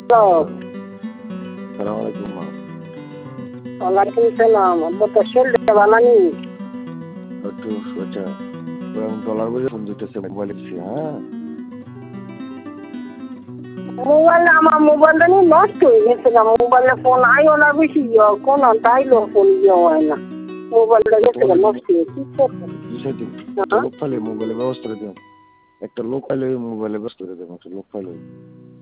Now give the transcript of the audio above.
সালাম আলাইকুম মা। ওয়ালাইকুম সালাম। আব্বা তো শরীরটা ভালো নেই। একটু আচ্ছা ডলার বলে ফোন দিতেছে মোবাইল দিচ্ছি। হ্যাঁ আমার মোবাইলটা নিয়ে নষ্ট হয়ে গেছে না। মোবাইলে ফোন আইও না বেশি কোন তাইলো ফোন হয় না। মোবাইলটা গেছে নষ্ট হয়ে কি করবো? লোক পাইলে মোবাইলে ব্যবস্থা করে দেন। একটা লোক পাইলে মোবাইলে ব্যবস্থা করে দেন। একটা লোক পাইলে